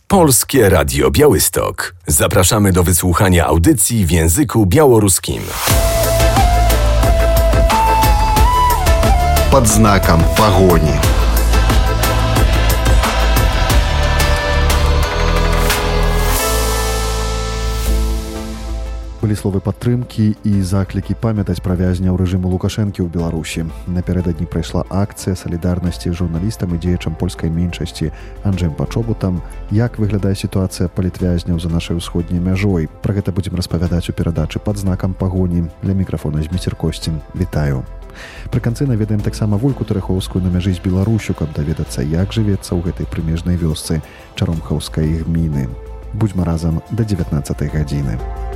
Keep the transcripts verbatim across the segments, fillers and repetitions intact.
Polskie Radio Białystok. Zapraszamy do wysłuchania audycji w języku białoruskim. Под знаком погони. Былі словы падтрымкі і заклікі памятаць пра вязняў рэжыму Лукашэнкі ў Беларусі. Напярэдадні прайшла акцыя салідарнасці з журналістам і дзеячам польскай меншасці Анджэем Пачобутам. Як выглядае сітуацыя палітвязняў за нашай усходняй мяжой? Пра гэта будзем распавядаць у перадачы «Пад знакам пагоні». Ля мікрафона Зміцер Косцін. Вітаю. Пры канцы наведаем таксама Вольку Тэрэхоўскую на мяжы з Беларусю, каб даведацца, як жывецца ў гэтай прымежнай вёсцы Чаромхаўскай гміны. Будзьма разам да дзевятнаццатай гадзіны.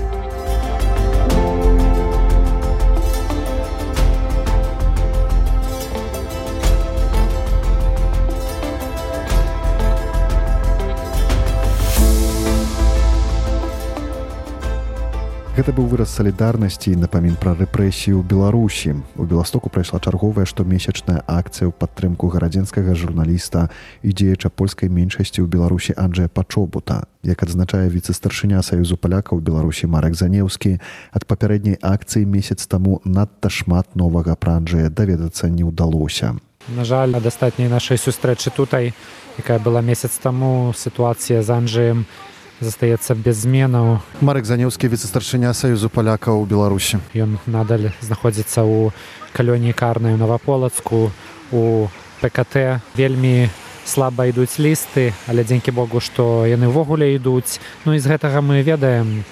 Гэта быў выраз салідарнасці і напамін пра рэпрэсіі ў Беларусі. У Беластоку прайшла чарговая штомесячная акцыя ў падтрымку гарадзенскага журналіста і дзеяча польскай меншасці ў Беларусі Анджэя Пачобута. Як адзначае віцэ-старшыня Саюзу палякаў у Беларусі Марек Занеўскі, ад папярэдняй акцыі месяц таму надта шмат новага пра Анджэя даведацца не ўдалося. На жаль, ад астатняй нашай сустрэчы тутай, якая была месяц таму, сітуацыя з Анджэем застаецца без зменаў. Марек Занеўскі, віцэ-старшыня Саюзу палякаў у Беларусі. Ён надаль знаходзіцца ў калоніі карнай у Новаполацку, у ПКТ. Вельмі слаба ідуць лісты, але дзякуй Богу, што яны ўвогуле ідуць. Ну і з гэтага мы ведаем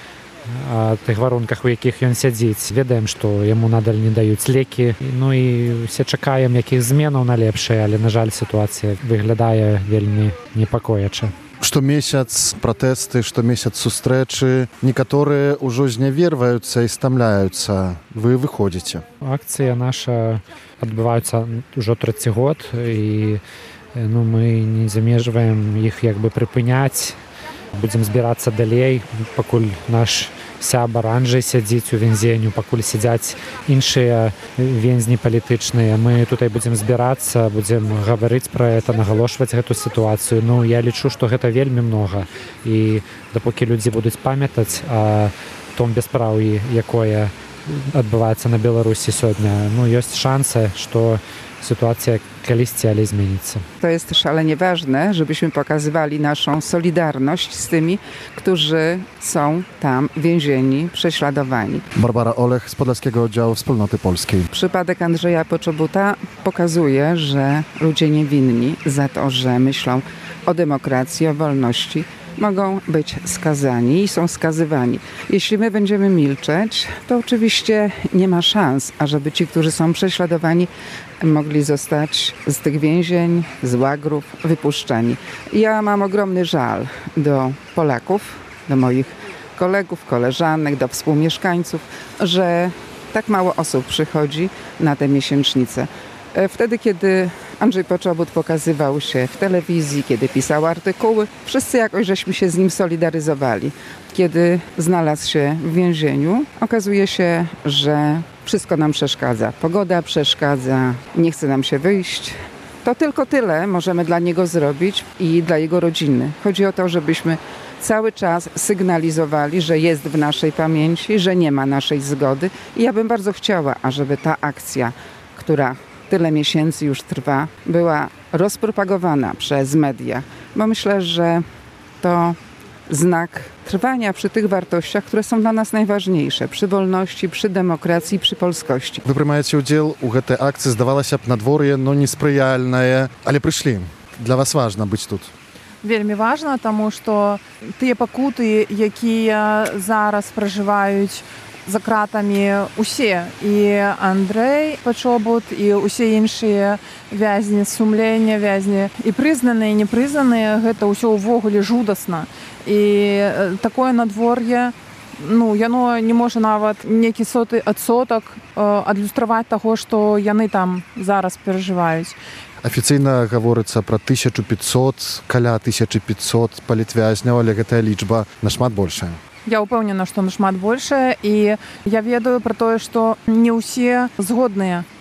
о тых варунках, у якіх ён сядзіць. Ведаем, што яму надаль не даюць лекі. Ну і все чакаем якіх зменаў на лепшае, але, на жаль, сітуацыя выглядае вельмі непакояча. Штомесяц пратэсты, штомесяц сустрэчы. Некаторыя ўжо зняверваюцца і стамляюцца. Вы выходзіце. Акцыя наша адбываецца ўжо трэці год, і ну, мы не замежваем іх як бы прыпыняць. Будзем збірацца далей, пакуль наш сябар Анджэй сядзіць у вензенню, пакуль сядзяць іншыя вензні палітычныя. Мы тутай будзем збірацца, будзем гаварыць пра гэта, нагалошваць гэту сітуацыю. Ну, я лічу, што гэта вельмі многа. І дапокі людзі будуць памятаць о том беспраўі, якое адбываецца на Беларусі сёння, ну, ёсць шансы, што sytuacja kiedyś ale zmienić. To jest szalenie ważne, żebyśmy pokazywali naszą solidarność z tymi, którzy są tam więzieni, prześladowani. Barbara Olech z Podlaskiego Oddziału Wspólnoty Polskiej. Przypadek Andrzeja Paczobuta pokazuje, że ludzie niewinni za to, że myślą o demokracji, o wolności, mogą być skazani i są skazywani. Jeśli my będziemy milczeć, to oczywiście nie ma szans, ażeby ci, którzy są prześladowani, mogli zostać z tych więzień, z łagrów wypuszczeni. Ja mam ogromny żal do Polaków, do moich kolegów, koleżanek, do współmieszkańców, że tak mało osób przychodzi na tę miesięcznicę. Wtedy, kiedy Andrzej Paczobut pokazywał się w telewizji, kiedy pisał artykuły, wszyscy jakoś żeśmy się z nim solidaryzowali. Kiedy znalazł się w więzieniu, okazuje się, że wszystko nam przeszkadza. Pogoda przeszkadza, nie chce nam się wyjść. To tylko tyle możemy dla niego zrobić i dla jego rodziny. Chodzi o to, żebyśmy cały czas sygnalizowali, że jest w naszej pamięci, że nie ma naszej zgody. I ja bym bardzo chciała, ażeby ta akcja, która tyle miesięcy już trwa, była rozpropagowana przez media, bo myślę, że to znak trwania przy tych wartościach, które są dla nas najważniejsze, przy wolności, przy demokracji, przy polskości. Вы прымаеце ўдзел у гэтай акцыі, здавалася б, надвор'е, но неспрыяльнае, але прыйшлі. Для вас важна быць тут. Вельмі важна, таму што тыя пакуты, якія зараз пражываюць за кратамі усе, і Андрэй Пачобут, і ўсе іншыя вязні сумлення, вязні і прызнаныя, і непрызнаныя, гэта ўсё ўвогуле жудасна. І такое надвор'е, ну, яно не можа нават некі соты адсотак адлюстраваць таго, што яны там зараз перажываюць. Афіцыйна гаворыцца пра тысячу пятьсот, каля тысячы пятьсот палітвязняў, але гэтая лічба нашмат большая. Я ўпэўнена, што нашмат большая, і я ведаю пра тое, што не ўсе згодныя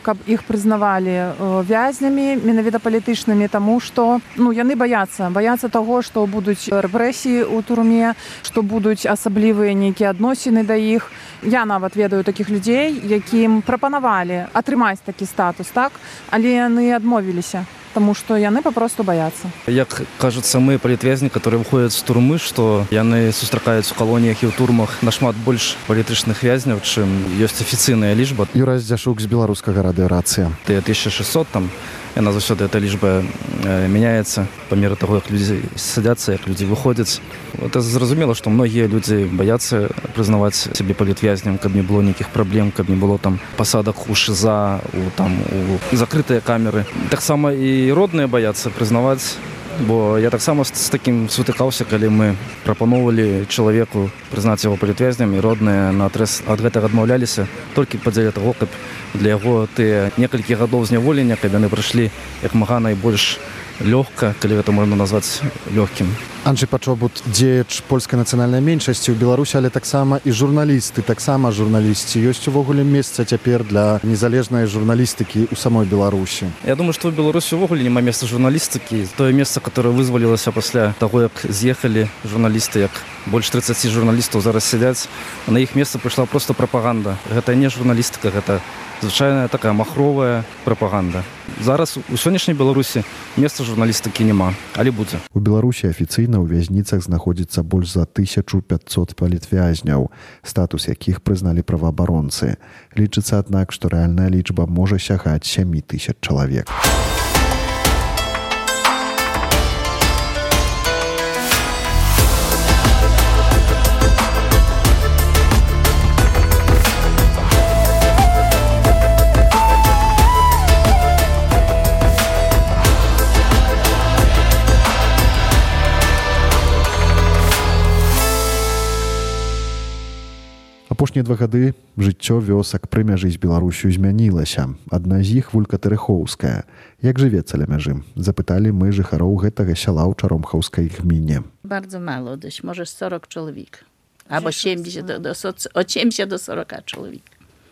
каб іх прызнавалі вязнямі менавіта палітычнымі, таму што ну яны баяцца баяцца таго, што будуць рэпрэсіі ў турме, што будуць асаблівыя нейкія адносіны да іх. Я нават ведаю такіх людзей, якім прапанавалі атрымаць такі статус, так, але яны адмовіліся, таму што яны папросту баяцца. Як кажуць самыя палітвязні, которые выходзяць з турмы, што яны сустракаюць у калоніях і ў турмах нашмат больш палітычных вязняў, чым ёсць афіцыйная лічба. Юрай Здзяшук з беларускага радыёрацыя. тысяча шэсцьсот там, яна заўсёды эта лічба э, мяняецца па меры таго, як людзі садзяцца, як людзі выходзяць. Это зразумела, што многія людзі баяцца прызнаваць сябе палітвязням, каб не было нейкіх праблем, каб не было там пасадак у ШИЗА, у, там, у закрытыя камеры. Таксама і родныя баяцца прызнаваць, бо я таксама з такім сутыкаўся, калі мы прапаноўвалі чалавеку прызнаць яго палітвязням, і родныя наадрэз ад гэтага адмаўляліся толькі па дзеля таго, каб для яго тыя некалькі гадоў зняволення, каб яны прыйшлі як мага найбольш лёгка, калі гэта можна назваць лёгкім. Анджэй Пачобут, дзеяч польскай нацыянальнай меншасці ў Беларусі, але таксама і журналісты, таксама журналісці. Ёсць увогуле месца цяпер для незалежнай журналістыкі ў самой Беларусі? Я думаю, што ў Беларусі увогуле няма месца журналістыкі. Тое месца, которое вызвалілася пасля таго, як з'ехалі журналісты, як больш трыццаць журналістаў зараз сядзяць, на іх месца прыйшла проста прапаганда. Гэта не журналістыка, гэта звычайная такая махровая прапаганда. Зараз у сённяшняй Беларусі месца журналістыкі няма, але будзе. У Беларусі афіцыйна ў вязніцах знаходзіцца больш за тысячу пятьсот палітвязняў, статус якіх прызналі праваабаронцы. Лічыцца, аднак, што рэальная лічба можа сягаць сем тысяч чалавек. Апошнія два гады жыццё вёсак пры мяжы з Беларусю змянілася. Адна з іх вулка Тэрэхоўская. Як жывецца ля мяжы? Запыталі мы жыхароў гэтага сяла ў Чаромхаўскай гміне. Bardzo mało, dość może сорок człowiek. Albo siedemdziesiąt do, do, od siedemdziesiąt do сорока człowiek.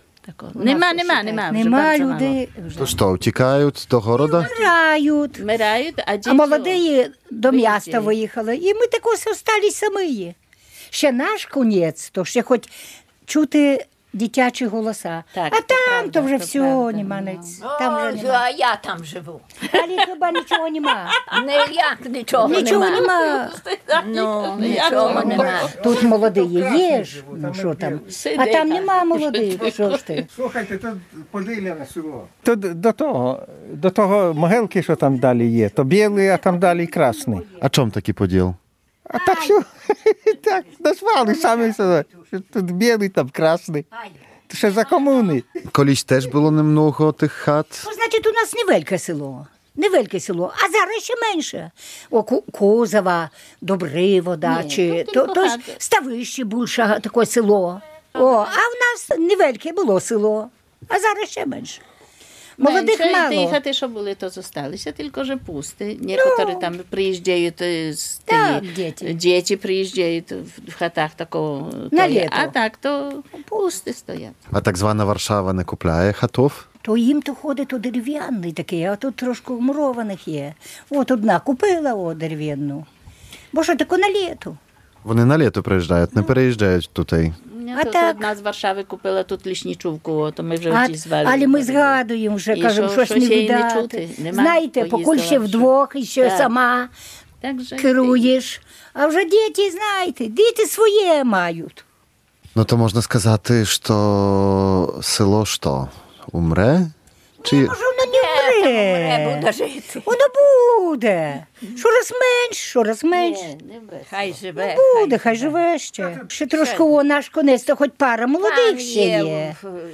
Нема, нема, нема. Нема людей. То що, втікають до города? Вмирають. Вмирають, а діти... А молоді до міста виїхали. І ми також остались самі. Ще наш конець, то ще хоч чути дитячі голоса. Так, а то там правда, то вже то все правда, нема. ну. Там О, вже нема. а я там живу. Але хіба нічого нема. Ніяк нічого, Нічого нема. нема. Ну, нічого нема. Тут молоді є ж, ну що там. А там нема молодих, що ж ти. Слухайте, тут поділене село. Тут до того, до того могилки, що там далі є, то білий, а там далі красний. А чом такий поділ? А так що, так, назвали самі себе. Тут білий, там красний. То ще за комуни. Колись теж було немного тих хат? Ну, значить, у нас невелике село. Невелике село, а зараз ще менше. О, Ку- Козова, Добривода, Ні, чи тут то, не то ж багато. Ставище більше таке село. О, а в нас невелике було село, а зараз ще менше. Молодих Менше, мало. Ті хати, що були, то зосталися, тільки вже пусті. Некоторі там приїжджають, е, з Так, ті- діти. діти приїжджають в хатах такого. На то є. літо. А так, то пусті стоять. А так звана Варшава не купляє хатов? То їм то ходить то дерев'яний такий, а тут трошки мурованих є. От одна купила о, дерев'яну. Бо що таке на літо? Вони на літо приїжджають, не переїжджають туди. А так. так. Одна з Варшави купила тут ліснічувку, о, то ми вже А, ті звали. але ми згадуємо вже, І кажемо, що- щось не щось їй не віддати. чути, нема, Знаєте, поїздила, покуль ще що- вдвох, і ще Так. сама Так же керуєш. А вже діти, знаєте, діти своє мають. Ну то можна сказати, що село що? Умре? Чи... Може, воно не Не вмре. буде жити. Воно буде. Щораз менш, щораз менш. Ні, не без. Хай живе. Буде, хай живе ще. Ще трошки о, наш конець, то хоч пара молодих ще є.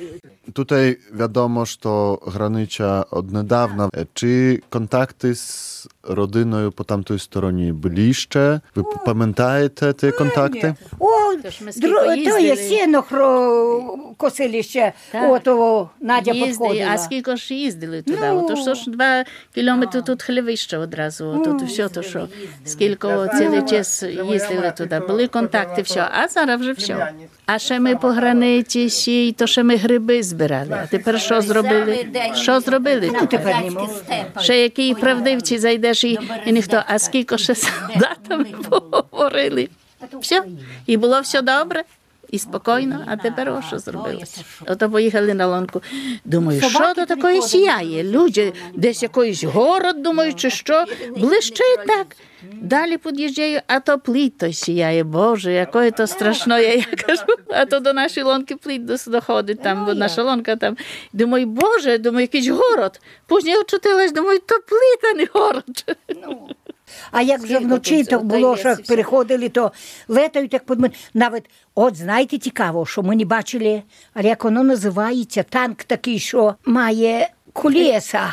Tutaj wiadomo, що гранича однедавна. Чи контакти з родиною по тамтої стороні ближче? Ви пам'ятаєте ті контакти? О, то є сіно косили ще, ото Надя підходила. А скільки ж їздили туди? Ну, то що ж два кілометри тут хлівище одразу, тут все то, що скільки цілий час їздили туди, були контакти, все, а зараз вже все. А ще ми по границі, ще, то ще ми гриби збирали. А тепер що зробили? Що зробили? Ну, тепер не можу. Ще які правдивці зайдеш і, і ніхто, а скільки ще солдатами поговорили. Все. І було все добре. І спокійно, а тепер ось що зробилося. Ото поїхали на лонку. Думаю, що до такої сіяє? Люди десь якийсь город, думаю, чи що, блищить так. Далі під'їжджаю, а то плід той сіяє. Боже, якої то страшно, я кажу. А то до нашої лонки плід доходить, там, бо наша лонка там. Думаю, Боже, думаю, якийсь город. Пізніше очутилась, думаю, то плід, а не город. А як вже вночі то було, що переходили, то летають, як подмин. Навіть, от знаєте, цікаво, що ми не бачили, але як воно називається, танк такий, що має колеса.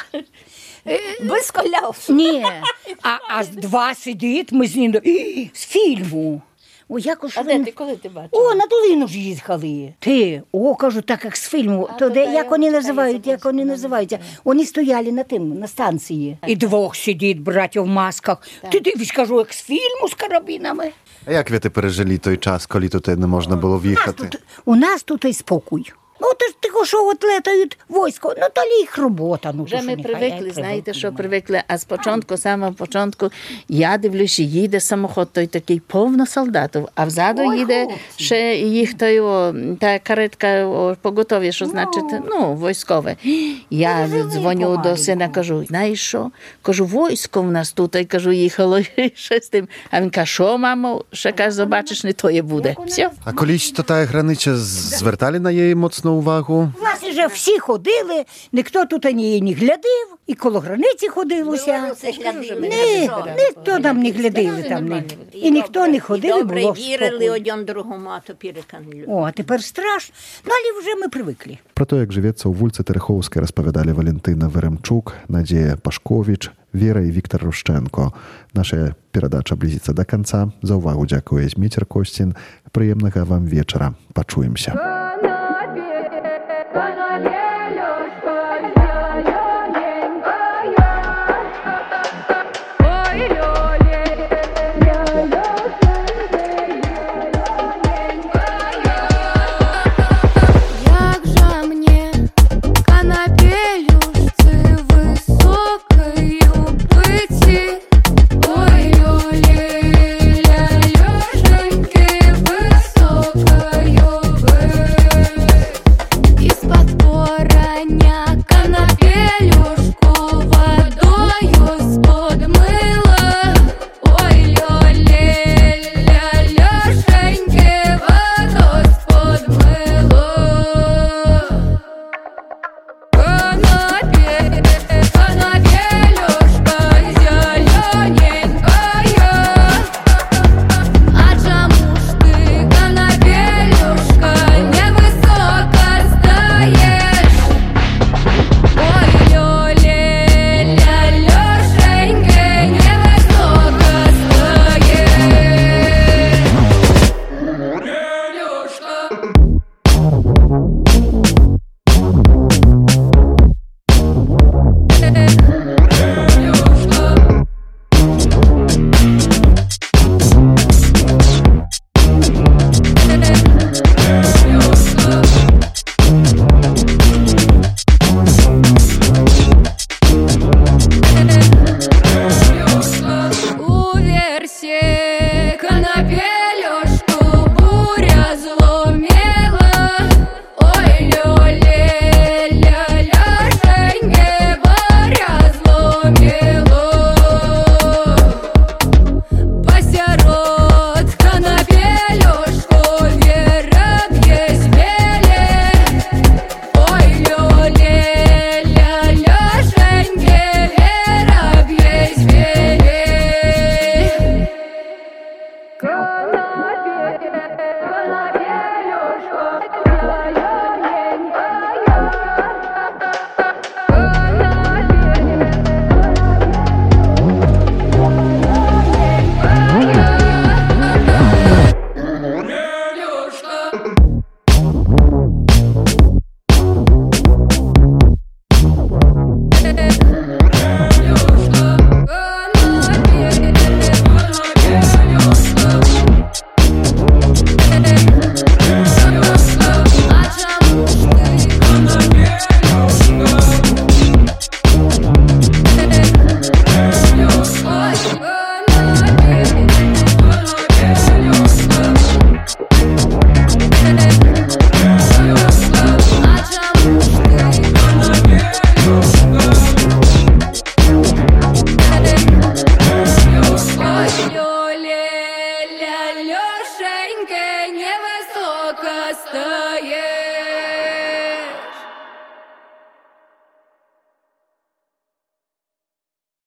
Без колес. Ні, а, а два сидить, ми з ним, з фільму. О, якось а де ти, коли ти бачив? О, на долину ж їхали. Ти, о, кажу, так як з фільму. А то де, як вони називають, як вони називаються? Вони стояли на тим, на станції. І двох сидить, браття в масках. Так. Ти дивись, кажу, як з фільму, з карабінами. А як ви пережили той час, коли тут не можна було в'їхати? У нас тут, у нас тут і спокій. Ну, то ж тихо, що от летають військо, ну, то їх робота. Ну, вже то, ми що привикли, нехай, знаєте, що привикли, а спочатку, самого початку, я дивлюся, їде самохід той такий повно солдатів, а взаду Ой, їде хлопці. Ще їх той, о, та каретка о, поготові, що значить, ну, військове. Я дзвоню до сина, кажу, знаєш що? Кажу, військо в нас тут, і кажу, їхало ще з тим. А він каже, що, мамо? Ще каже, побачиш, не тоє буде. Все. А колись то та границя звертали на її моцно увагу? Власне, вже всі ходили, ніхто тут ані не глядив, і коло границі ходилося. Ні, ніхто там не глядили. Там, не. І ніхто не ходив, і було вірили один другому, а то переконали. О, а тепер страшно. Ну, але вже ми привикли. Про то, як живеться у вулиці Тереховській, розповідали Валентина Веремчук, Надія Пашкович, Віра і Віктор Рущенко. Наша передача близиться до кінця. За увагу дякує Змітер Костін. Приємного вам вечора. Почуємося.